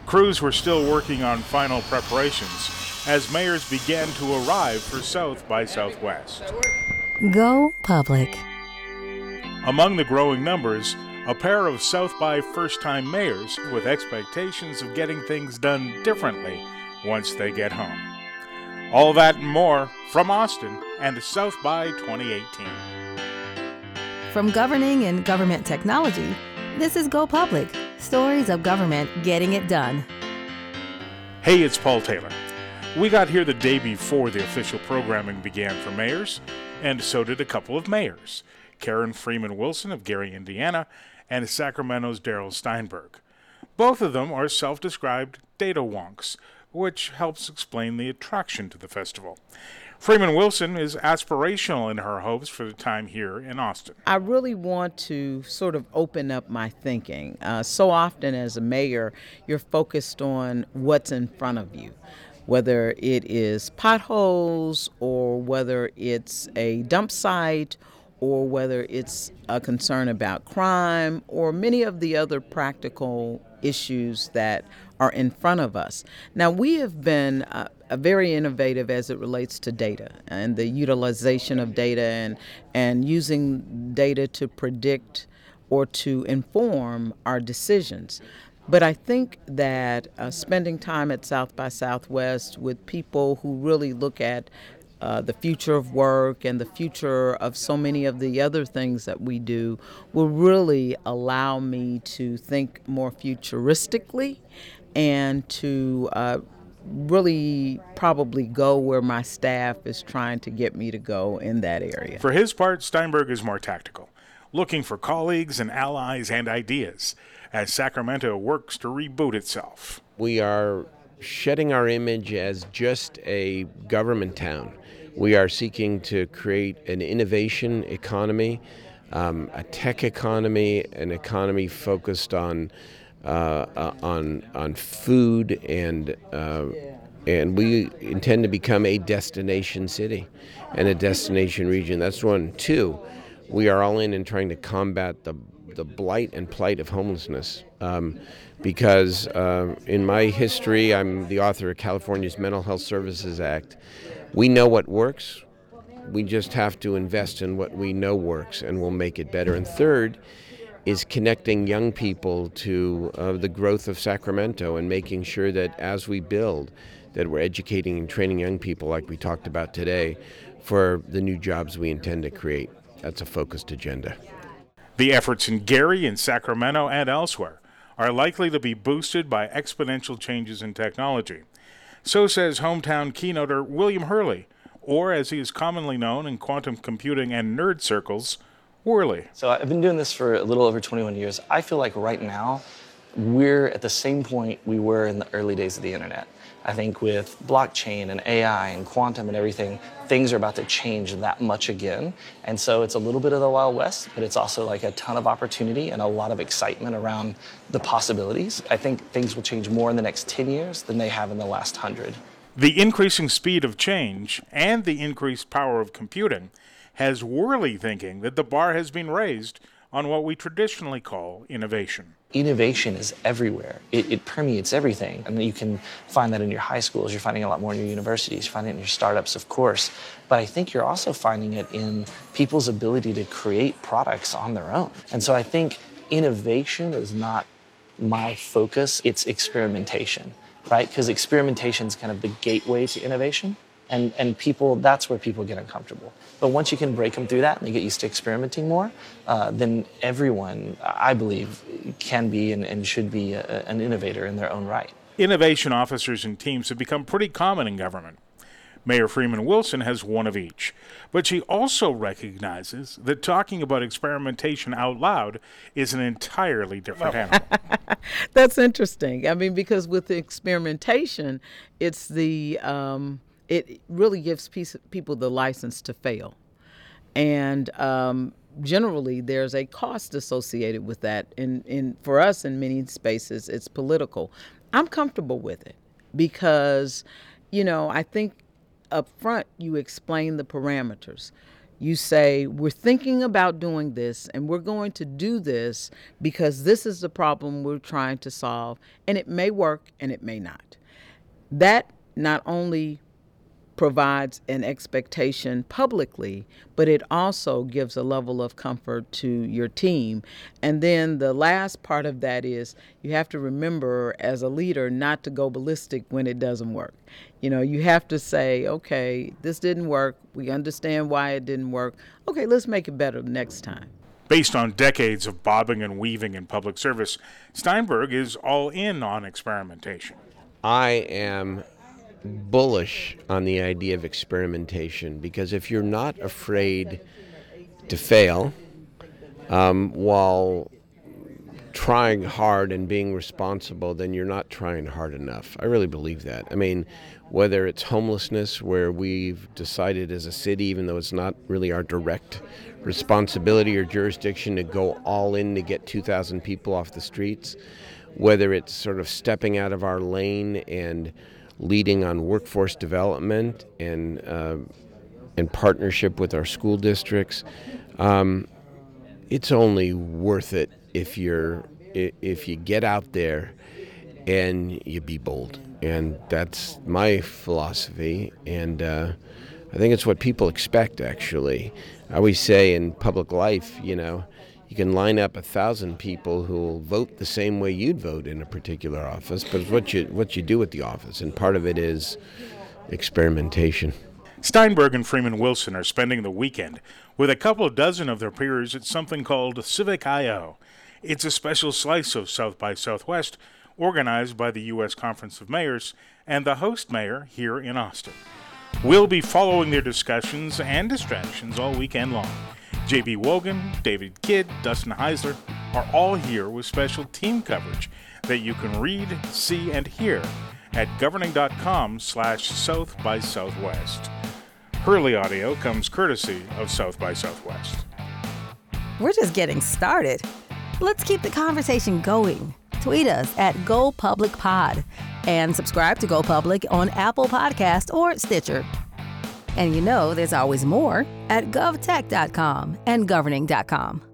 Crews were still working on final preparations as mayors began to arrive for South by Southwest. Go public. Among the growing numbers, a pair of South by first-time mayors with expectations of getting things done differently once they get home. All that and more from Austin and South by 2018. From governing and government technology, this is Go Public, stories of government getting it done. Hey, it's Paul Taylor. We got here the day before the official programming began for mayors, and so did a couple of mayors, Karen Freeman Wilson of Gary, Indiana, and Sacramento's Darrell Steinberg. Both of them are self-described data wonks, which helps explain the attraction to the festival. Freeman Wilson is aspirational in her hopes for the time here in Austin. I really want to sort of open up my thinking. So often as a mayor, you're focused on what's in front of you, whether it is potholes or whether it's a dump site or whether it's a concern about crime or many of the other practical issues that are in front of us. Now, we have been very innovative as it relates to data and the utilization of data and using data to predict or to inform our decisions. But I think that spending time at South by Southwest with people who really look at the future of work and the future of so many of the other things that we do will really allow me to think more futuristically and to really probably go where my staff is trying to get me to go in that area. For his part, Steinberg is more tactical, looking for colleagues and allies and ideas as Sacramento works to reboot itself. We are shedding our image as just a government town. We are seeking to create an innovation economy, a tech economy, an economy focused on food, and we intend to become a destination city and a destination region. That's one. Two, we are all in trying to combat the blight and plight of homelessness. Because in my history, I'm the author of California's Mental Health Services Act. We know what works. We just have to invest in what we know works, and we'll make it better. And third is connecting young people to the growth of Sacramento and making sure that as we build, that we're educating and training young people like we talked about today for the new jobs we intend to create. That's a focused agenda. The efforts in Gary, in Sacramento, and elsewhere are likely to be boosted by exponential changes in technology. So says hometown keynoter William Hurley, or as he is commonly known in quantum computing and nerd circles, Whirly. So I've been doing this for a little over 21 years. I feel like right now we're at the same point we were in the early days of the internet. I think with blockchain and AI and quantum and everything, things are about to change that much again. And so it's a little bit of the Wild West, but it's also like a ton of opportunity and a lot of excitement around the possibilities. I think things will change more in the next 10 years than they have in the last 100. The increasing speed of change and the increased power of computing has Whirly thinking that the bar has been raised on what we traditionally call innovation. Innovation is everywhere. It permeates everything. And you can find that in your high schools. You're finding it a lot more in your universities. You're finding it in your startups, of course. But I think you're also finding it in people's ability to create products on their own. And so I think innovation is not my focus. It's experimentation, right? Because experimentation is kind of the gateway to innovation. And people, that's where people get uncomfortable. But once you can break them through that and they get used to experimenting more, then everyone, I believe, can be and should be an innovator in their own right. Innovation officers and teams have become pretty common in government. Mayor Freeman Wilson has one of each. But she also recognizes that talking about experimentation out loud is an entirely different animal. That's interesting. I mean, because with the experimentation, it's the... it really gives people the license to fail. And generally, there's a cost associated with that. For us, in many spaces, it's political. I'm comfortable with it because, I think up front, you explain the parameters. You say, we're thinking about doing this, and we're going to do this because this is the problem we're trying to solve, and it may work and it may not. That not only provides an expectation publicly, but it also gives a level of comfort to your team. And then the last part of that is you have to remember as a leader not to go ballistic when it doesn't work. You have to say, okay, this didn't work. We understand why it didn't work. Okay, let's make it better next time. Based on decades of bobbing and weaving in public service, Steinberg is all in on experimentation. I am bullish on the idea of experimentation, because if you're not afraid to fail while trying hard and being responsible, then you're not trying hard enough. I really believe that. I mean, whether it's homelessness, where we've decided as a city, even though it's not really our direct responsibility or jurisdiction, to go all in to get 2,000 people off the streets, whether it's sort of stepping out of our lane and leading on workforce development and in partnership with our school districts, it's only worth it if you get out there and you be bold. And that's my philosophy, and I think it's what people expect, actually. I always say in public life, you can line up 1,000 people who will vote the same way you'd vote in a particular office, but it's what you do with the office, and part of it is experimentation. Steinberg and Freeman Wilson are spending the weekend with a couple of dozen of their peers at something called Civic I.O. It's a special slice of South by Southwest organized by the U.S. Conference of Mayors and the host mayor here in Austin. We'll be following their discussions and distractions all weekend long. J.B. Wogan, David Kidd, Dustin Heisler are all here with special team coverage that you can read, see, and hear at governing.com/South by Southwest. Hurley audio comes courtesy of South by Southwest. We're just getting started. Let's keep the conversation going. Tweet us at GoPublicPod and subscribe to Go Public on Apple Podcast or Stitcher. And there's always more at govtech.com and governing.com.